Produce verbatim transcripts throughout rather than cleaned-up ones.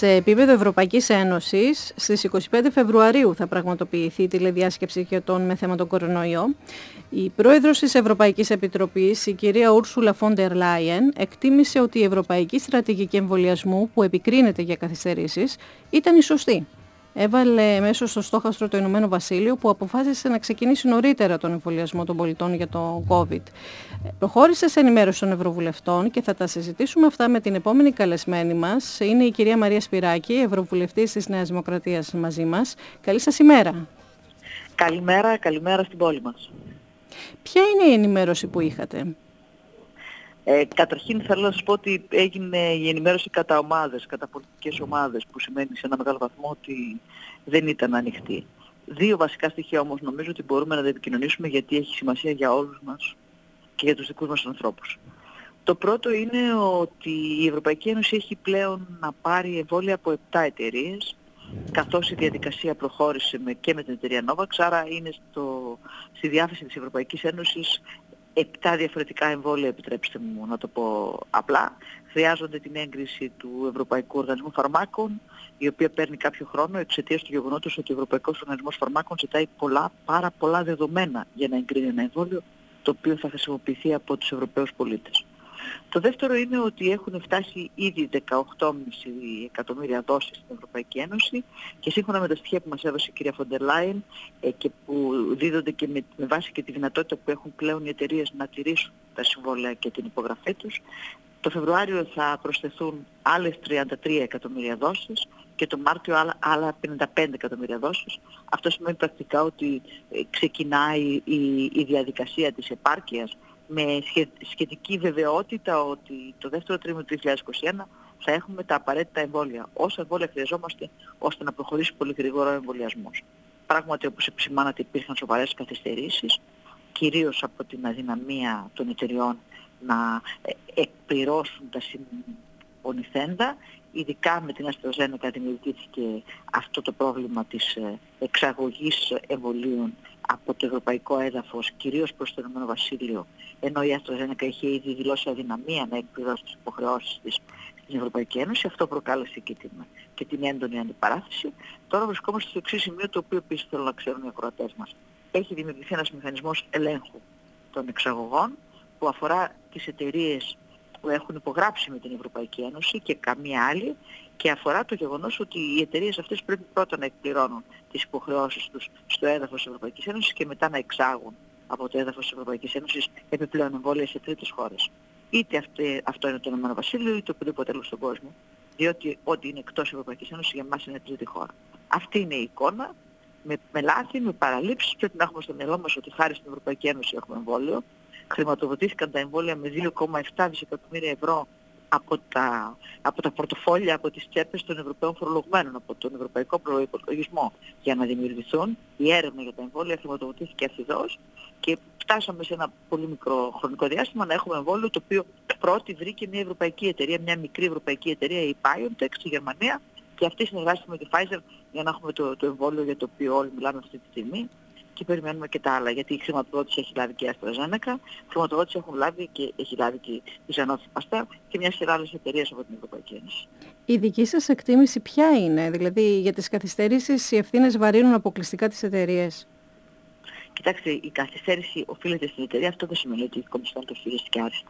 Σε επίπεδο Ευρωπαϊκής Ένωσης, στις είκοσι πέντε Φεβρουαρίου θα πραγματοποιηθεί η τηλεδιάσκεψη για τον με θέμα τον κορονοϊό. Η πρόεδρος της Ευρωπαϊκής Επιτροπής, η κυρία Ούρσουλα φον ντερ Λάιεν, εκτίμησε ότι η ευρωπαϊκή στρατηγική εμβολιασμού που επικρίνεται για καθυστερήσεις ήταν η σωστή. Έβαλε μέσω στο στόχαστρο το Ηνωμένο Βασίλειο που αποφάσισε να ξεκινήσει νωρίτερα τον εμβολιασμό των πολιτών για το COVID. Προχώρησε σε ενημέρωση των Ευρωβουλευτών και θα τα συζητήσουμε αυτά με την επόμενη καλεσμένη μας. Είναι η κυρία Μαρία Σπυράκη, Ευρωβουλευτής της Νέας Δημοκρατίας μαζί μας. Καλή σας ημέρα. Καλημέρα, καλημέρα στην πόλη μας. Ποια είναι η ενημέρωση που είχατε? Ε, καταρχήν θέλω να σας πω ότι έγινε η ενημέρωση κατά ομάδες, κατά πολιτικές ομάδες, που σημαίνει σε ένα μεγάλο βαθμό ότι δεν ήταν ανοιχτή. Δύο βασικά στοιχεία όμως νομίζω ότι μπορούμε να τα επικοινωνήσουμε, γιατί έχει σημασία για όλους μας και για τους δικούς μας ανθρώπους. Το πρώτο είναι ότι η Ευρωπαϊκή Ένωση έχει πλέον να πάρει εμβόλια από επτά εταιρείες, καθώς η διαδικασία προχώρησε με, και με την εταιρεία Novax, άρα είναι στο, στη διάθεση της Ευρωπαϊκής Ένωσης επτά διαφορετικά εμβόλια, επιτρέψτε μου να το πω απλά. Χρειάζονται την έγκριση του Ευρωπαϊκού Οργανισμού Φαρμάκων, η οποία παίρνει κάποιο χρόνο εξαιτίας του γεγονότος ότι ο Ευρωπαϊκός Οργανισμός Φαρμάκων ζητάει πολλά, πάρα πολλά δεδομένα για να εγκρίνει ένα εμβόλιο, το οποίο θα χρησιμοποιηθεί από τους Ευρωπαίους πολίτες. Το δεύτερο είναι ότι έχουν φτάσει ήδη δεκαοκτώ κόμμα πέντε εκατομμύρια δόσεις στην Ευρωπαϊκή Ένωση και σύμφωνα με τα στοιχεία που μας έδωσε η κυρία φον ντερ Λάιεν ε, και που δίδονται και με, με βάση και τη δυνατότητα που έχουν πλέον οι εταιρείες να τηρήσουν τα συμβόλαια και την υπογραφή τους, το Φεβρουάριο θα προσθεθούν άλλες τριάντα τρία εκατομμύρια δόσεις και το Μάρτιο άλλα, άλλα πενήντα πέντε εκατομμύρια δόσεις. Αυτό σημαίνει πρακτικά ότι ε, ξεκινάει η, η διαδικασία της επάρκειας, με σχετική βεβαιότητα ότι το δεύτερο τρίμηνο του δύο χιλιάδες είκοσι ένα θα έχουμε τα απαραίτητα εμβόλια, όσα εμβόλια χρειαζόμαστε ώστε να προχωρήσει πολύ γρήγορα ο εμβολιασμός. Πράγματι, όπως επισημάνατε, υπήρχαν σοβαρές καθυστερήσεις, κυρίως από την αδυναμία των εταιριών να εκπληρώσουν τα συμφωνηθέντα. Ειδικά με την AstraZeneca δημιουργήθηκε αυτό το πρόβλημα της εξαγωγής εμβολίων από το ευρωπαϊκό έδαφος, κυρίως προς το Ηνωμένο Βασίλειο, ενώ η AstraZeneca είχε ήδη δηλώσει αδυναμία να εκπληρώσει τις υποχρεώσεις της στην Ευρωπαϊκή Ένωση. Αυτό προκάλεσε και την, και την έντονη αντιπαράθεση. Τώρα βρισκόμαστε στο εξής σημείο, το οποίο επίσης θέλω να ξέρουν οι ακροατές μας. Έχει δημιουργηθεί ένας μηχανισμός ελέγχου των εξαγωγών που αφορά τις εταιρείες που έχουν υπογράψει με την Ευρωπαϊκή Ένωση και καμία άλλη, και αφορά το γεγονός ότι οι εταιρείες αυτές πρέπει πρώτα να εκπληρώνουν τις υποχρεώσεις τους στο έδαφος της Ευρωπαϊκής Ένωσης και μετά να εξάγουν από το έδαφος της Ευρωπαϊκής Ένωσης επιπλέον εμβόλια σε τρίτες χώρες. Είτε αυτή, αυτό είναι το Ηνωμένο Βασίλειο είτε οποιοδήποτε άλλο στον κόσμο, διότι ό,τι είναι εκτός Ευρωπαϊκής Ένωσης για μας είναι τρίτη χώρα. Αυτή είναι η εικόνα. Με, με λάθη, με παραλήψεις, πρέπει να έχουμε στο μυαλό μας ότι χάρη στην Ευρωπαϊκή Ένωση έχουμε εμβόλιο. Χρηματοδοτήθηκαν τα εμβόλια με δύο κόμμα επτά δισεκατομμύρια ευρώ από τα, από τα πορτοφόλια, από τις τσέπες των Ευρωπαίων φορολογουμένων, από τον Ευρωπαϊκό Προϋπολογισμό, για να δημιουργηθούν. Η έρευνα για τα εμβόλια χρηματοδοτήθηκε αυθιδώς και φτάσαμε σε ένα πολύ μικρό χρονικό διάστημα να έχουμε εμβόλιο, το οποίο πρώτη βρήκε μια ευρωπαϊκή εταιρεία, μια μικρή ευρωπαϊκή εταιρεία, η BioNTech στη Γερμανία, και αυτή συνεργάστηκε με τη Pfizer για να έχουμε το, το εμβόλιο για το οποίο όλοι μιλάμε αυτή τη στιγμή. Και περιμένουμε και τα άλλα, γιατί η χρηματοδότηση έχει λάβει και η AstraZeneca, χρηματοδότηση έχουν λάβει και έχει λάβει και η Sanofi Pasteur και μια σειρά άλλες εταιρείες από την Ευρωπαϊκή Ένωση. Η δική σας εκτίμηση ποια είναι? Δηλαδή για τις καθυστερήσεις οι ευθύνες βαρύνουν αποκλειστικά τις εταιρείες? Κοιτάξτε, η καθυστέρηση οφείλεται στην εταιρεία, αυτό δεν σημαίνει ότι η Κομισιόν το χειρίστηκε άριστα.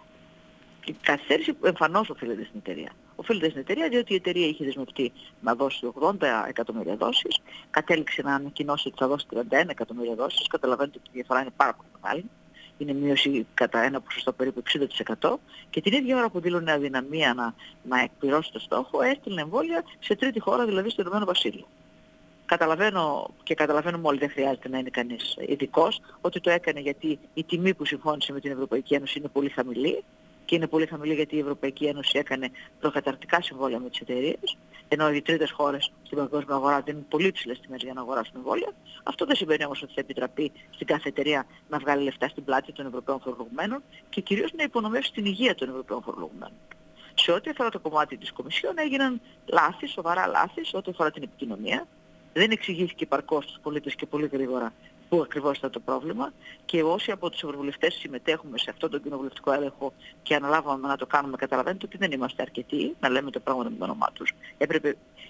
Η καθυστέρηση εμφανώς οφείλεται στην εταιρεία. Οφείλεται στην εταιρεία διότι η εταιρεία είχε δεσμευτεί να δώσει ογδόντα εκατομμύρια δόσεις, κατέληξε να ανακοινώσει ότι θα δώσει τριάντα ένα εκατομμύρια δόσεις. Καταλαβαίνετε ότι η διαφορά είναι πάρα πολύ μεγάλη. Είναι μείωση κατά ένα ποσοστό περίπου εξήντα τοις εκατό, και την ίδια ώρα που δήλωνε αδυναμία να, να εκπληρώσει το στόχο, έστειλε εμβόλια σε τρίτη χώρα, δηλαδή στο Ηνωμένο Βασίλειο. Καταλαβαίνω και καταλαβαίνουμε όλοι, δεν χρειάζεται να είναι κανείς ειδικός, ότι το έκανε γιατί η τιμή που συμφώνησε με την Ευρωπαϊκή Ένωση είναι πολύ χαμηλή. Και είναι πολύ χαμηλή γιατί η Ευρωπαϊκή Ένωση έκανε προκαταρκτικά συμβόλαια με τις εταιρείες, ενώ οι τρίτες χώρες στην παγκόσμια αγορά δίνουν πολύ υψηλές τιμές για να αγοράσουν εμβόλια. Αυτό δεν σημαίνει όμως ότι θα επιτραπεί στην κάθε εταιρεία να βγάλει λεφτά στην πλάτη των Ευρωπαίων φορολογουμένων και κυρίως να υπονομεύσει την υγεία των Ευρωπαίων φορολογουμένων. Σε ό,τι αφορά το κομμάτι της Κομισιόν έγιναν λάθη, σοβαρά λάθη, σε ό,τι αφορά την επικοινωνία. Δεν εξηγήθηκε επαρκώς στους πολίτες και πολύ γρήγορα πού ακριβώς ήταν το πρόβλημα, και όσοι από τους ευρωβουλευτές συμμετέχουμε σε αυτόν τον κοινοβουλευτικό έλεγχο και αναλάβαμε να το κάνουμε, καταλαβαίνετε ότι δεν είμαστε αρκετοί να λέμε το πράγμα με το όνομά τους. Έπρεπε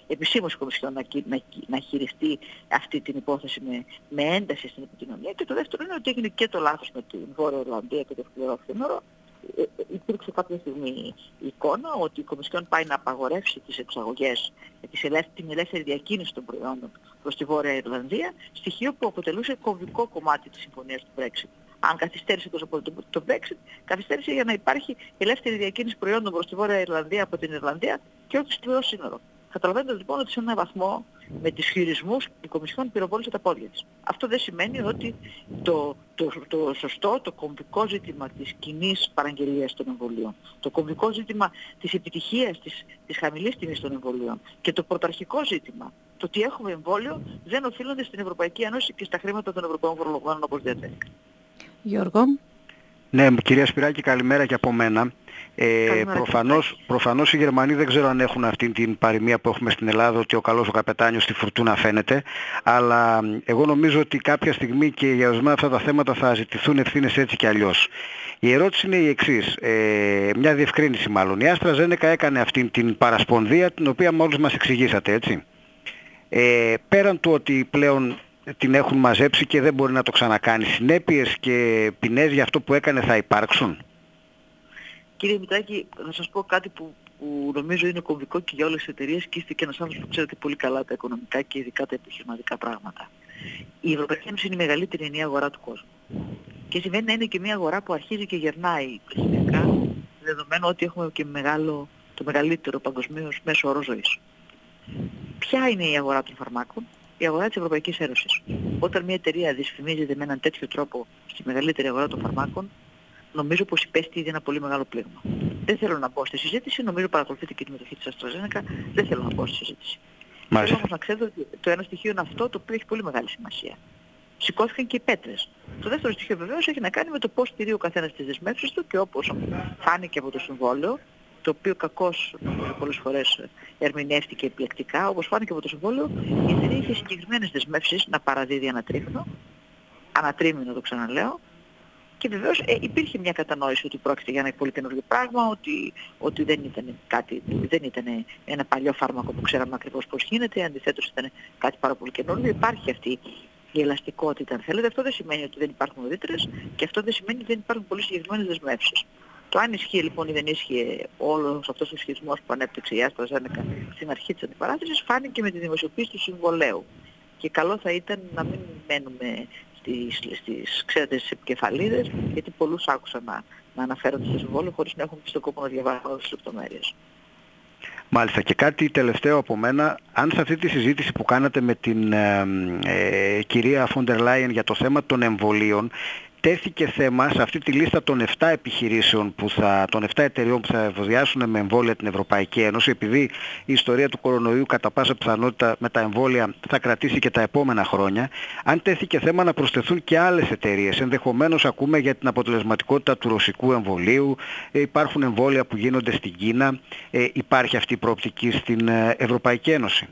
επισήμως η Κομισιόν να, να, να χειριστεί αυτή την υπόθεση με, με ένταση στην επικοινωνία. Και το δεύτερο είναι ότι έγινε και το λάθος με την Βόρεια Ιρλανδία και το φλουρό φθινόρο. Ε, υπήρξε κάποια στιγμή η εικόνα ότι η Κομισιόν πάει να απαγορεύσει τις εξαγωγές, τις ελεύθερη, την ελεύθερη διακίνηση των προϊόντων προς τη Βόρεια Ιρλανδία, στοιχείο που αποτελούσε κομβικό κομμάτι της συμφωνίας του Brexit. Αν καθυστέρησε τόσο πολύ το, το Brexit, καθυστέρησε για να υπάρχει ελεύθερη διακίνηση προϊόντων προς τη Βόρεια Ιρλανδία από την Ιρλανδία και όχι στο σύνορο. Καταλαβαίνετε λοιπόν ότι σε έναν βαθμό με τις χειρισμούς η Κομισιόν πυροβόλησε τα πόδια της. Αυτό δεν σημαίνει ότι το, το, το σωστό, το κομβικό ζήτημα της κοινής παραγγελίας των εμβολίων, το κομβικό ζήτημα της επιτυχίας της, της χαμηλής τιμής των εμβολίων και το πρωταρχικό ζήτημα, το ότι έχουμε εμβόλιο, δεν οφείλονται στην Ευρωπαϊκή Ένωση και στα χρήματα των Ευρωπαίων φορολογουμένων όπως διατέθηκαν. Γιώργο. Ναι, κυρία Σπυράκη, καλημέρα και από μένα. Ε, προφανώς, προφανώς οι Γερμανοί δεν ξέρω αν έχουν αυτή την παροιμία που έχουμε στην Ελλάδα, ότι ο καλός ο καπετάνιος στη φουρτούνα φαίνεται, αλλά εγώ νομίζω ότι κάποια στιγμή και για ορισμένα αυτά τα θέματα θα ζητηθούν ευθύνες έτσι και αλλιώς. Η ερώτηση είναι η εξής, ε, μια διευκρίνηση μάλλον. Η AstraZeneca έκανε αυτή την παρασπονδία την οποία μόλις μας εξηγήσατε, έτσι. Ε, πέραν του ότι πλέον την έχουν μαζέψει και δεν μπορεί να το ξανακάνει, συνέπειες και ποινές για αυτό που έκανε θα υπάρξουν? Κύριε Μητράκη, θα σας πω κάτι που, που νομίζω είναι κομβικό και για όλες τις εταιρείες και είστε και ένας άνθρωπος που ξέρετε πολύ καλά τα οικονομικά και ειδικά τα επιχειρηματικά πράγματα. Η Ευρωπαϊκή Ένωση είναι η μεγαλύτερη ενιαία αγορά του κόσμου. Και σημαίνει να είναι και μια αγορά που αρχίζει και γερνάει πληθυντικά, δεδομένου ότι έχουμε και μεγάλο, το μεγαλύτερο παγκοσμίως μέσο όρο ζωής. Ποια είναι η αγορά των φαρμάκων? Η αγορά της Ευρωπαϊκής Ένωσης. Όταν μια εταιρεία δυσφημίζεται με έναν τέτοιο τρόπο στη μεγαλύτερη αγορά των φαρμάκων, νομίζω πως υπέστη ήδη ένα πολύ μεγάλο πλήγμα. Δεν θέλω να μπω στη συζήτηση, νομίζω παρακολουθείτε και τη μετοχή της AstraZeneca, δεν θέλω να μπω στη συζήτηση. Μάλιστα. Θέλω όμως να ξέρετε ότι το ένα στοιχείο είναι αυτό το οποίο έχει πολύ μεγάλη σημασία. Σηκώθηκαν και οι πέτρες. Το δεύτερο στοιχείο βεβαίως έχει να κάνει με το πώς τηρεί ο καθένας τις δεσμεύσεις του και όπως φάνηκε από το συμβόλαιο, το οποίο κακώς νομίζω πολλές φορές ερμηνεύτηκε επιλεκτικά, όπως φάνηκε από το συμβόλαιο, η εταιρεία είχε συγκεκριμένες δεσμεύσεις να παραδίδει ανατρίχνο, ανατρίμηνο το ξαναλέω, και βεβαίως ε, υπήρχε μια κατανόηση ότι πρόκειται για ένα πολύ καινούργιο πράγμα, ότι, ότι δεν ήταν κάτι, δεν ήταν ένα παλιό φάρμακο που ξέραμε ακριβώς πώς γίνεται, αντιθέτως ήταν κάτι πάρα πολύ καινούργιο. Υπάρχει αυτή η ελαστικότητα, αν θέλετε. Αυτό δεν σημαίνει ότι δεν υπάρχουν ουδέτερες και αυτό δεν σημαίνει ότι δεν υπάρχουν πολύ συγκεκριμένες δεσμεύσεις. Το αν ισχύει λοιπόν ή δεν ίσχυε όλος αυτός ο ισχυρισμός που ανέπτυξε η AstraZeneca στην αρχή της αντιπαράθεσης φάνηκε με τη δημοσιοποίηση του συμβολέου. Και καλό θα ήταν να μην μένουμε στις, στις ξέρετε, στις επικεφαλίδες, γιατί πολλούς άκουσα να, να αναφέρονται στο συμβόλαιο χωρίς να έχουν πει στον κόπο να διαβάσουν όλες τις λεπτομέρειες. Μάλιστα, και κάτι τελευταίο από μένα, αν σε αυτή τη συζήτηση που κάνατε με την ε, ε, κυρία Φόντερ Λάιεν για το θέμα των εμβολίων, τέθηκε θέμα σε αυτή τη λίστα των επτά επιχειρήσεων, που θα, των επτά εταιριών που θα ευωδιάσουν με εμβόλια την Ευρωπαϊκή Ένωση, επειδή η ιστορία του κορονοϊού κατά πάσα πιθανότητα με τα εμβόλια θα κρατήσει και τα επόμενα χρόνια, αν τέθηκε θέμα να προσθεθούν και άλλες εταιρείες. Ενδεχομένως ακούμε για την αποτελεσματικότητα του ρωσικού εμβολίου, ε, υπάρχουν εμβόλια που γίνονται στην Κίνα, ε, υπάρχει αυτή η προοπτική στην Ευρωπαϊκή Ένωση?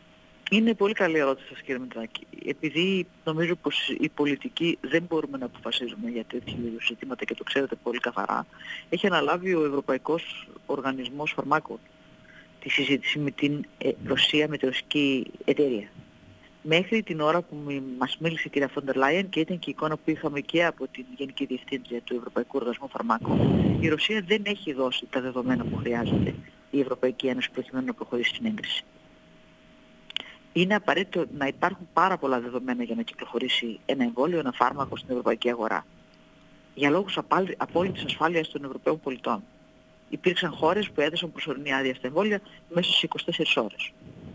Είναι πολύ καλή ερώτηση σας, κύριε Μητράκη. Επειδή νομίζω πως οι πολιτικοί δεν μπορούμε να αποφασίζουμε για τέτοιου είδους ζητήματα και το ξέρετε πολύ καθαρά, έχει αναλάβει ο Ευρωπαϊκός Οργανισμός Φαρμάκων τη συζήτηση με την Ρωσία, με τη ρωσική εταιρεία. Μέχρι την ώρα που μας μίλησε η κυρία Φόντερ Λάιεν και ήταν και η εικόνα που είχαμε και από την Γενική Διευθύντρια του Ευρωπαϊκού Οργανισμού Φαρμάκων, η Ρωσία δεν έχει δώσει τα δεδομένα που χρειάζεται η Ευρωπαϊκή Ένωση προκειμένου να προχωρήσει στην έγκριση. Είναι απαραίτητο να υπάρχουν πάρα πολλά δεδομένα για να κυκλοφορήσει ένα εμβόλιο, ένα φάρμακο στην ευρωπαϊκή αγορά. Για λόγους απόλυτης ασφάλειας των Ευρωπαίων πολιτών. Υπήρξαν χώρες που έδωσαν προσωρινή άδεια στα εμβόλια μέσα σε είκοσι τέσσερις ώρες.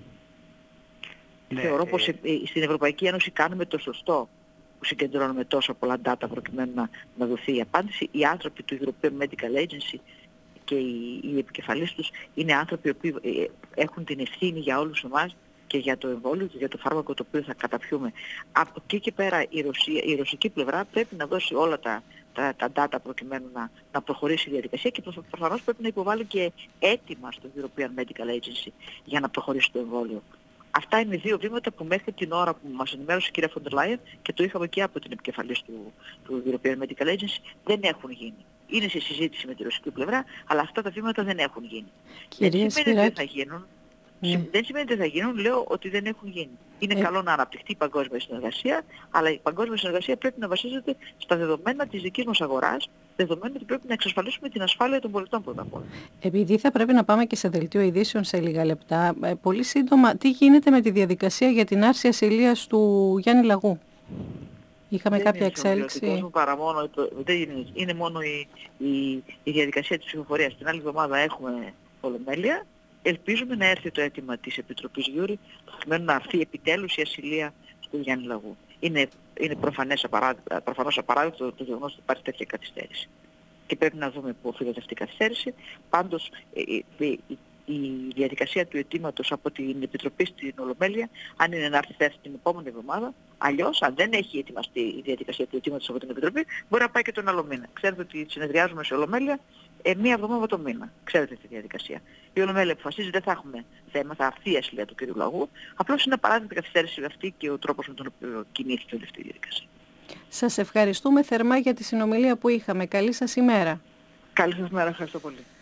Ναι, Θεωρώ ε... πως στην Ευρωπαϊκή Ένωση κάνουμε το σωστό που συγκεντρώνουμε τόσα πολλά data προκειμένου να, να δοθεί η απάντηση. Οι άνθρωποι του European Medical Agency και οι, οι επικεφαλής τους είναι άνθρωποι που έχουν την ευθύνη για όλους εμάς και για το εμβόλιο και για το φάρμακο το οποίο θα καταπιούμε. Από εκεί και πέρα η, Ρωσία, η ρωσική πλευρά πρέπει να δώσει όλα τα, τα, τα data προκειμένου να, να προχωρήσει η διαδικασία και προφανώς πρέπει να υποβάλει και έτοιμα στο European Medical Agency για να προχωρήσει το εμβόλιο. Αυτά είναι δύο βήματα που μέχρι την ώρα που μας ενημέρωσε η κυρία Φόντερ Λάιεν και το είχαμε και από την επικεφαλής του, του European Medical Agency, δεν έχουν γίνει. Είναι σε συζήτηση με τη ρωσική πλευρά, αλλά αυτά τα βήματα δεν έχουν γίνει. Κυρία δεν σημαίνει ότι δεν θα γίνουν. Ναι. Δεν σημαίνει ότι θα γίνουν, λέω ότι δεν έχουν γίνει. Είναι Ε... καλό να αναπτυχθεί η παγκόσμια συνεργασία, αλλά η παγκόσμια συνεργασία πρέπει να βασίζεται στα δεδομένα της δικής μας αγοράς, δεδομένου ότι πρέπει να εξασφαλίσουμε την ασφάλεια των πολιτών πρώτα απ' όλα. Επειδή θα πρέπει να πάμε και σε δελτίο ειδήσεων σε λίγα λεπτά, ε, πολύ σύντομα, τι γίνεται με τη διαδικασία για την άρση ασυλίας του Γιάννη Λαγού? Είχαμε δεν κάποια είναι εξέλιξη? μου παρά μόνο, το, δεν είναι, είναι μόνο η, η, η διαδικασία της ψηφοφορίας. Την άλλη εβδομάδα έχουμε ολομέλεια. Ελπίζουμε να έρθει το αίτημα της Επιτροπής Γιούρι προκειμένου να έρθει επιτέλους η ασυλία του Γιάννη Λαγού. Είναι, είναι προφανές απαράδεκτο, προφανώς απαράδεκτο το γεγονός ότι υπάρχει τέτοια καθυστέρηση. Και πρέπει να δούμε πού οφείλεται αυτή η καθυστέρηση. Πάντως η, η, η διαδικασία του αιτήματος από την Επιτροπή στην Ολομέλεια, αν είναι να έρθει θα έρθει την επόμενη εβδομάδα, αλλιώς αν δεν έχει ετοιμαστεί η διαδικασία του αιτήματος από την Επιτροπή, μπορεί να πάει και τον άλλο μήνα. Ξέρετε ότι συνεδριάζουμε σε Ολομέλεια ε, μία εβδομάδα το μήνα. Ξέρετε τη διαδικασία. Η Ολομέλεια αποφασίζει, δεν θα έχουμε θέμα, θα έρθει η ασυλία του κ. Λαγού. Απλώς είναι απαράδεκτη καθυστέρηση αυτή και ο τρόπος με τον οποίο κινήθηκε όλη αυτή η διαδικασία. Σας ευχαριστούμε θερμά για τη συνομιλία που είχαμε. Καλή σας ημέρα. Καλή σας μέρα, ευχαριστώ πολύ.